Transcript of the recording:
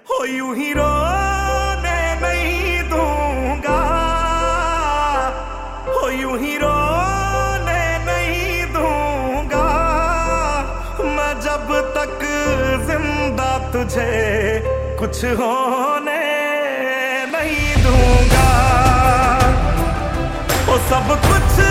हो यूं ही रोने नहीं दूंगा, हो यूं ही रोने नहीं दूंगा, मैं जब तक जिंदा तुझे कुछ होने नहीं दूंगा। वो सब कुछ